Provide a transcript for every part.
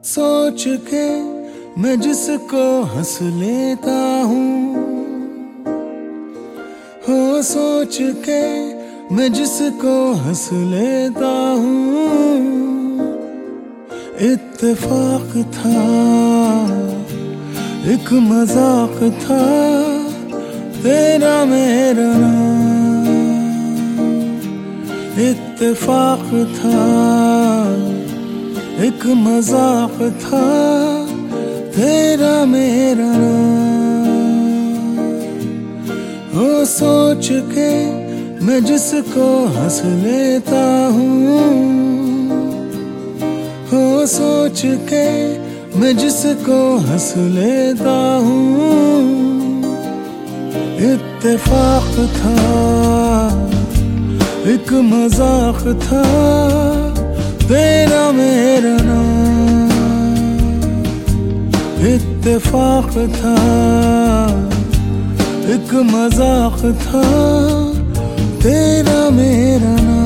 सोच के मैं जिसको हंस लेता हूँ, हो सोच के मैं जिसको हंस लेता हूँ। इत्तेफाक था, एक मजाक था, तेरा मेरा नाम। इत्तेफाक था, एक मजाक था, तेरा मेरा नाम। हो सोच के मैं जिसको हंस लेता हूँ, हो सोच के मैं जिसको हंस लेता हूँ। इत्तेफाक था, एक मजाक था, तेरा मेरा नाम। इत्तेफाक था, एक मजाक था, तेरा मेरा नाम।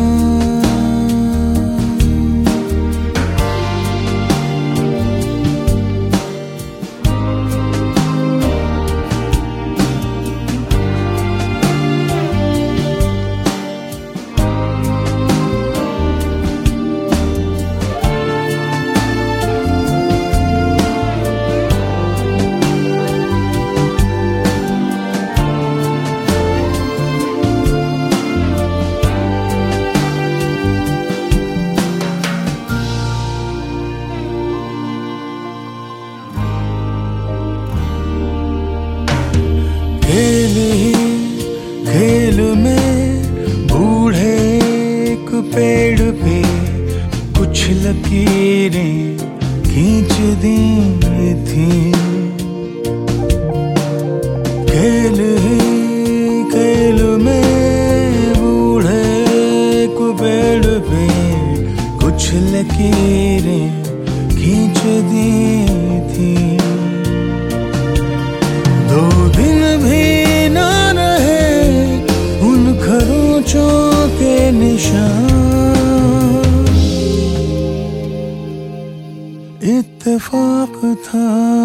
खेल ही खेल में बूढ़े एक पेड़ पे कुछ लकीरें खींच दी थी। खेल ही खेल में बूढ़े एक पेड़ पे कुछ लकीरें खींच दी थी। 2 दिन भी न रहे उन खरोंचों के निशान। इत्तेफाक था,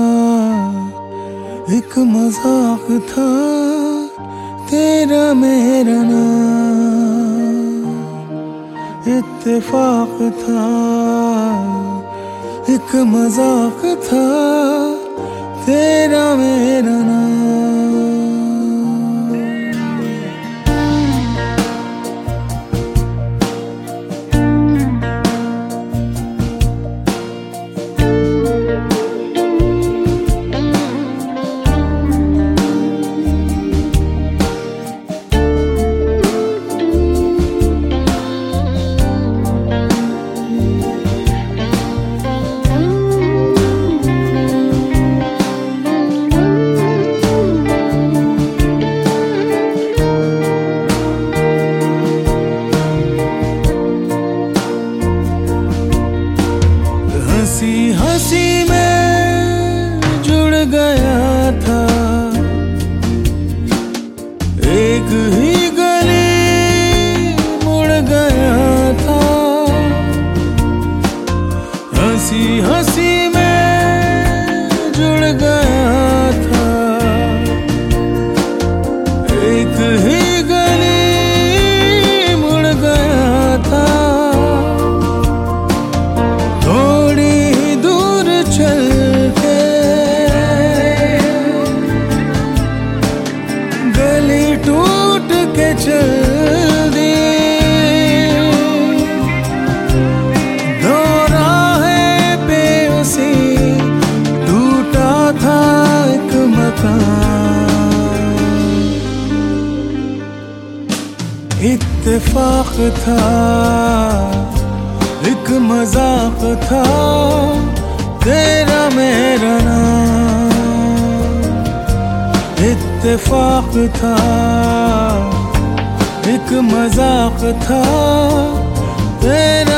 एक मजाक था, तेरा मेरा नाम। इत्तेफाक था, एक मजाक था, तेरा मेरा नाम। हंसी हंसी में जुड़ गया था, एक ही गली मुड़ गया था। हंसी हंसी में जुड़ गया था, एक ही गली मुड़ गया था। गली टूट के चल दी, 2 राहें पे उसी टूटा था एक मकान। इत्तेफाक था, एक मजाक था, तेरा मेरा नाम। इत्तेफाक था, एक मजाक था, तेरा